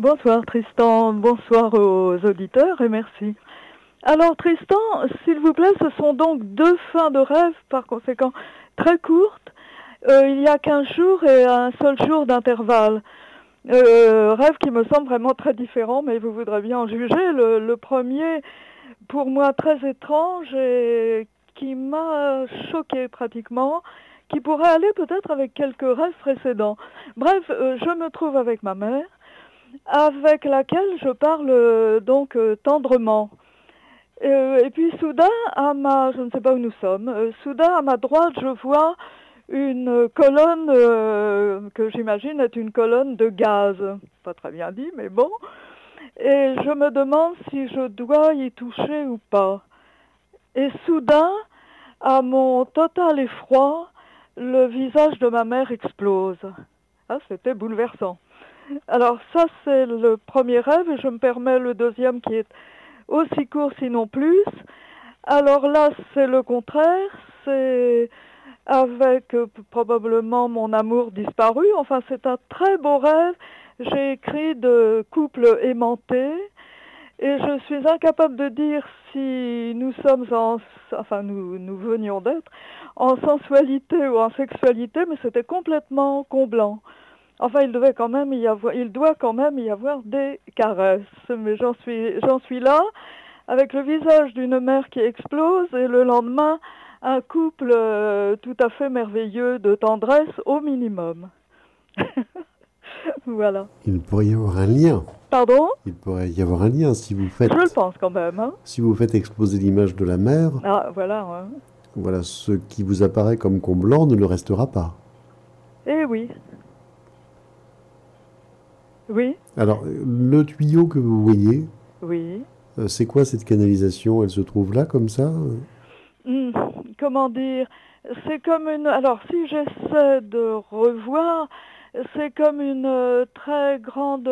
Bonsoir Tristan, bonsoir aux auditeurs et merci. Alors Tristan, s'il vous plaît, ce sont donc deux fins de rêve, par conséquent très courtes. Il y a 15 jours et un seul jour d'intervalle. Rêve qui me semble vraiment très différent, mais vous voudrez bien en juger. Le premier, pour moi, très étrange et qui m'a choqué pratiquement, qui pourrait aller peut-être avec quelques rêves précédents. Bref, je me trouve avec ma mère, avec laquelle je parle donc tendrement. Et puis soudain, je ne sais pas où nous sommes, soudain à ma droite, je vois une colonne que j'imagine être une colonne de gaz. Pas très bien dit, mais bon. Et je me demande si je dois y toucher ou pas. Et soudain, à mon total effroi, le visage de ma mère explose. Ah, c'était bouleversant. Alors ça, c'est le premier rêve, et je me permets le deuxième qui est aussi court, sinon plus. Alors là, c'est le contraire, c'est avec probablement mon amour disparu. Enfin, c'est un très beau rêve. J'ai écrit de couple aimanté, et je suis incapable de dire si nous sommes nous venions d'être en sensualité ou en sexualité, mais c'était complètement comblant. Enfin, il doit quand même y avoir des caresses, mais j'en suis là, avec le visage d'une mère qui explose, et le lendemain, un couple tout à fait merveilleux de tendresse au minimum. Voilà. Il pourrait y avoir un lien. Pardon ? Il pourrait y avoir un lien si vous faites. Je le pense quand même. Hein. Si vous faites exploser l'image de la mère. Ah, voilà. Ouais. Voilà, ce qui vous apparaît comme comblant ne le restera pas. Eh oui. Oui. Alors, le tuyau que vous voyez. Oui. C'est quoi cette canalisation? Elle se trouve là, comme ça? Comment dire? C'est comme une... Alors, si j'essaie de revoir, c'est comme une très grande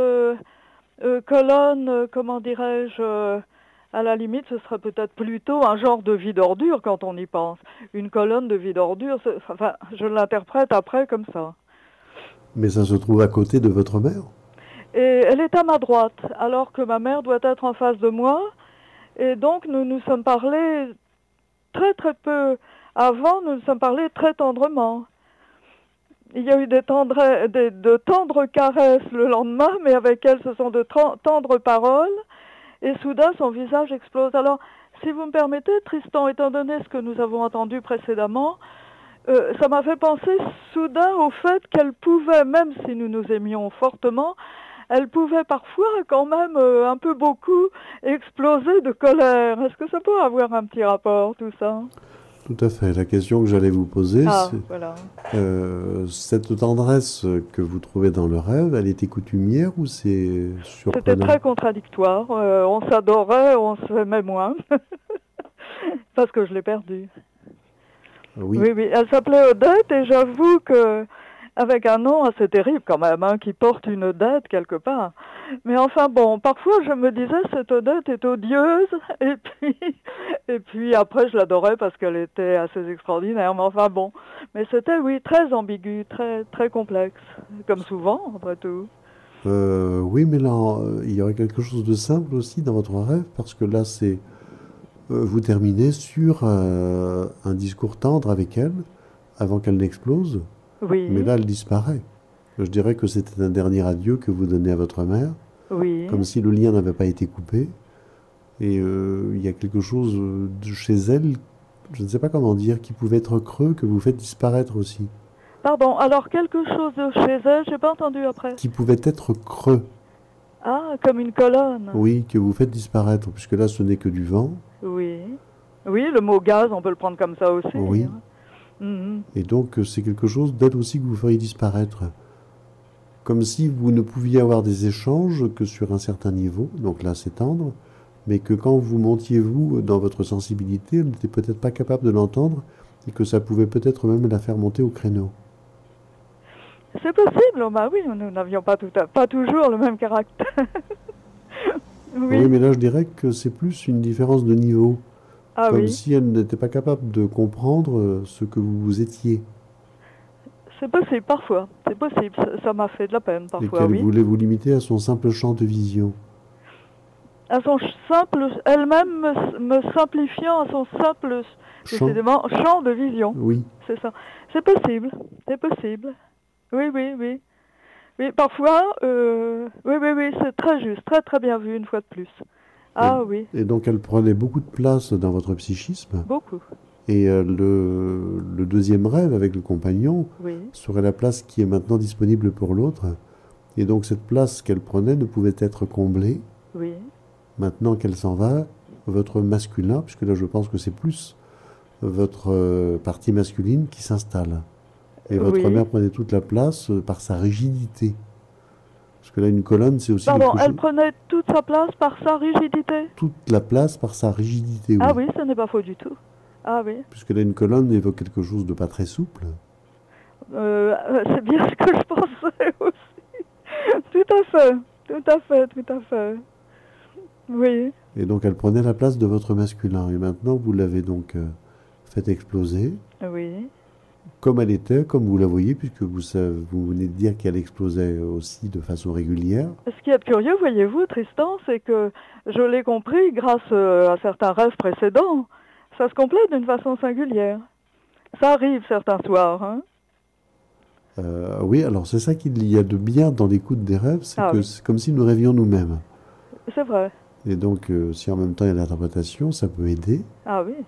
colonne, comment dirais-je, à la limite, ce serait peut-être plutôt un genre de vide ordure quand on y pense. Une colonne de vide ordure, enfin, je l'interprète après comme ça. Mais ça se trouve à côté de votre mère? Et elle est à ma droite, alors que ma mère doit être en face de moi. Et donc, nous nous sommes parlé très très peu. Avant, nous nous sommes parlé très tendrement. Il y a eu de tendres caresses le lendemain, mais avec elle, ce sont de tendres paroles. Et soudain, son visage explose. Alors, si vous me permettez, Tristan, étant donné ce que nous avons entendu précédemment, ça m'a fait penser soudain au fait qu'elle pouvait, même si nous nous aimions fortement, elle pouvait parfois quand même un peu beaucoup exploser de colère. Est-ce que ça peut avoir un petit rapport, tout ça ? Tout à fait. La question que j'allais vous poser, c'est voilà. Cette tendresse que vous trouvez dans le rêve, elle était coutumière ou c'est surprenant? C'était très contradictoire. On s'adorait, on s'aimait moins. Parce que je l'ai perdue. Oui. Oui. Elle s'appelait Odette, et j'avoue que avec un nom assez terrible quand même, hein, qui porte une dette quelque part. Mais enfin bon, parfois je me disais cette Odette est odieuse, et puis après je l'adorais parce qu'elle était assez extraordinaire. Mais enfin bon, mais c'était oui très ambigu, très très complexe, comme souvent après tout. Oui, mais là, il y aurait quelque chose de simple aussi dans votre rêve, parce que là, c'est vous terminez sur un discours tendre avec elle, avant qu'elle n'explose. Oui. Mais là, elle disparaît. Je dirais que c'était un dernier adieu que vous donnez à votre mère. Oui. Comme si le lien n'avait pas été coupé. Et il y a quelque chose de chez elle, je ne sais pas comment dire, qui pouvait être creux, que vous faites disparaître aussi. Pardon, alors quelque chose de chez elle, j'ai pas entendu après. Qui pouvait être creux. Ah, comme une colonne. Oui, que vous faites disparaître, puisque là, ce n'est que du vent. Oui. Oui, le mot gaz, on peut le prendre comme ça aussi. Oui. Hein. Mm-hmm. Et donc, c'est quelque chose d'elle aussi que vous feriez disparaître. Comme si vous ne pouviez avoir des échanges que sur un certain niveau, donc là, c'est tendre, mais que quand vous montiez, vous, dans votre sensibilité, elle n'était peut-être pas capable de l'entendre, et que ça pouvait peut-être même la faire monter au créneau. C'est possible, bah oui, nous n'avions pas toujours le même caractère. Oui, mais là, je dirais que c'est plus une différence de niveau. Comme oui. si elle n'était pas capable de comprendre ce que vous étiez. C'est possible, parfois. C'est possible. Ça m'a fait de la peine, Et parfois, qu'elle oui. voulait vous limiter à son simple champ de vision. À son simple, elle-même me simplifiant à son simple, Champ? décidément, champ de vision. Oui. C'est ça. C'est possible. C'est possible. Oui, oui, oui. Oui, parfois, oui, c'est très juste, très très bien vu, une fois de plus. Ah oui, Et donc elle prenait beaucoup de place dans votre psychisme. beaucoup. Et le deuxième rêve avec le compagnon Oui, serait la place qui est maintenant disponible pour l'autre. Et donc cette place qu'elle prenait ne pouvait être comblée. oui, Maintenant qu'elle s'en va, votre masculin, puisque là je pense que c'est plus votre partie masculine qui s'installe. Et votre oui. mère prenait toute la place par sa rigidité. Parce que là, une colonne, c'est aussi Pardon, quelque elle chose... prenait toute sa place par sa rigidité. Toute la place par sa rigidité, oui. Ah oui, ce n'est pas faux du tout. Ah oui, Puisque là, une colonne évoque quelque chose de pas très souple. c'est bien ce que je pensais aussi. Tout à fait, tout à fait, tout à fait. Oui, Et donc, elle prenait la place de votre masculin. Et maintenant, vous l'avez donc fait exploser, oui, comme elle était, comme vous la voyez, puisque vous venez de dire qu'elle explosait aussi de façon régulière. Ce qui est curieux, voyez-vous, Tristan, c'est que je l'ai compris grâce à certains rêves précédents. Ça se complète d'une façon singulière. Ça arrive certains soirs, hein. Oui, alors c'est ça qu'il y a de bien dans l'écoute des rêves, c'est Ah que oui. c'est comme si nous rêvions nous-mêmes. C'est vrai. Et donc, si en même temps il y a l'interprétation, ça peut aider. Ah oui.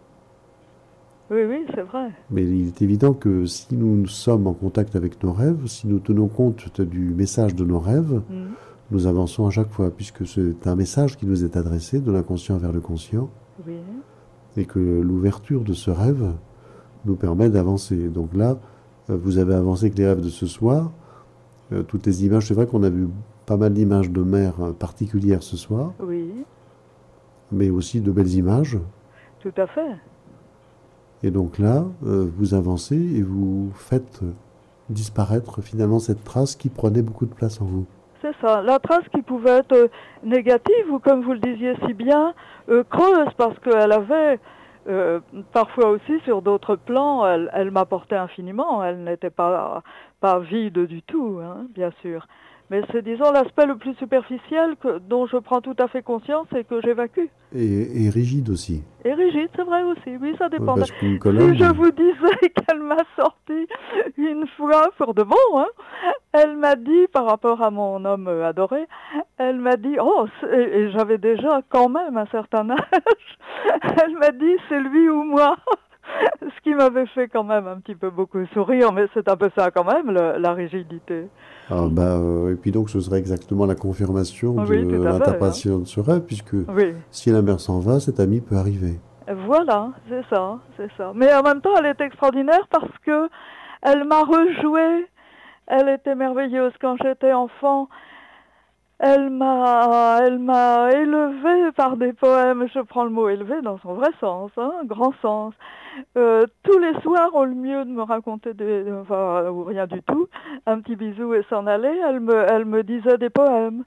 Oui, oui, c'est vrai. Mais il est évident que si nous sommes en contact avec nos rêves, si nous tenons compte du message de nos rêves, Mm. nous avançons à chaque fois, puisque c'est un message qui nous est adressé de l'inconscient vers le conscient, Oui. et que l'ouverture de ce rêve nous permet d'avancer. Donc là, vous avez avancé avec les rêves de ce soir. Toutes les images, c'est vrai qu'on a vu pas mal d'images de mer particulières ce soir, Oui, mais aussi de belles images. tout à fait. Et donc là, vous avancez et vous faites disparaître finalement cette trace qui prenait beaucoup de place en vous. C'est ça. La trace qui pouvait être négative ou, comme vous le disiez si bien, creuse, parce qu'elle avait, parfois aussi sur d'autres plans, elle m'apportait infiniment. Elle n'était pas vide du tout, hein, bien sûr. Mais c'est, disons, l'aspect le plus superficiel dont je prends tout à fait conscience et que j'évacue. Et rigide aussi. Et rigide, c'est vrai aussi, oui, ça dépend. Parce qu'une Si colonne, je vous disais qu'elle m'a sorti une fois, pour de bon, hein, elle m'a dit, par rapport à mon homme adoré, elle m'a dit, oh, et j'avais déjà quand même un certain âge, elle m'a dit, c'est lui ou moi. Ce qui m'avait fait quand même un petit peu beaucoup sourire, mais c'est un peu ça quand même, la rigidité. et puis donc ce serait exactement la confirmation Oui, de tout à fait, l'interprétation de ce rêve, puisque Oui. si la mère s'en va, cet ami peut arriver. Voilà, c'est ça, c'est ça. Mais en même temps, elle est extraordinaire parce que elle m'a rejoué. Elle était merveilleuse quand j'étais enfant. Elle m'a élevée par des poèmes. Je prends le mot élevé dans son vrai sens, hein, grand sens. Tous les soirs, au mieux de me raconter enfin, ou rien du tout, un petit bisou et s'en aller, elle me disait des poèmes.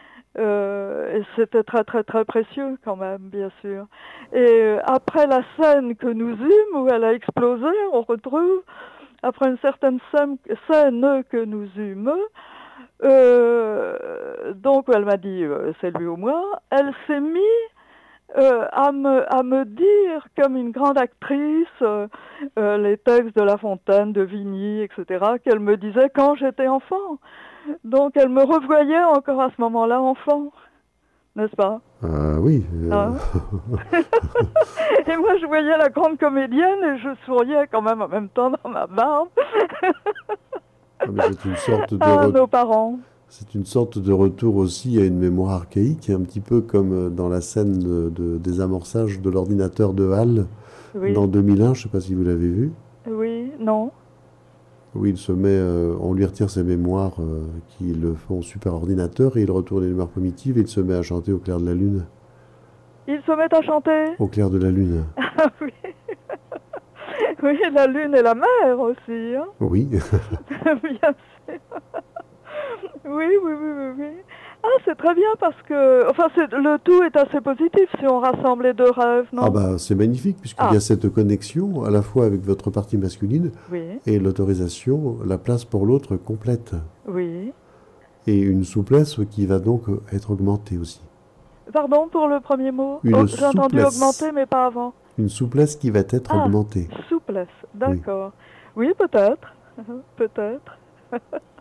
Et c'était très très très précieux quand même, bien sûr. Et après la scène que nous eûmes, où elle a explosé, on retrouve, après une certaine scène que nous eûmes, donc elle m'a dit c'est lui ou moi, elle s'est mise à me dire, comme une grande actrice, les textes de La Fontaine, de Vigny, etc., qu'elle me disait quand j'étais enfant. Donc elle me revoyait encore à ce moment-là enfant, n'est-ce pas? Oui. Hein? Et moi je voyais la grande comédienne et je souriais quand même en même temps dans ma barbe. Mais c'est une sorte de Nos parents. C'est une sorte de retour aussi à une mémoire archaïque, un petit peu comme dans la scène de désamorçage de l'ordinateur de Hall Oui. dans 2001, je ne sais pas si vous l'avez vu. Oui, non. Où il se met, on lui retire ses mémoires qui le font super ordinateur et il retourne les mémoires primitives et il se met à chanter au clair de la lune. Ils se mettent à chanter. Au clair de la lune. Ah oui. Oui, la lune et la mer aussi. Hein. Oui. Bien sûr. Oui. Ah, c'est très bien parce que, enfin, le tout est assez positif si on rassemble les deux rêves, Ah non? bah c'est magnifique puisqu'il y a cette connexion à la fois avec votre partie masculine Oui, et l'autorisation, la place pour l'autre complète. oui. Et une souplesse qui va donc être augmentée aussi. Pardon pour le premier mot. Une Oh, j'ai entendu souplesse. augmenter, mais pas avant. Une souplesse qui va être Ah, augmentée. souplesse, Oui. d'accord. Oui, peut-être. Peut-être.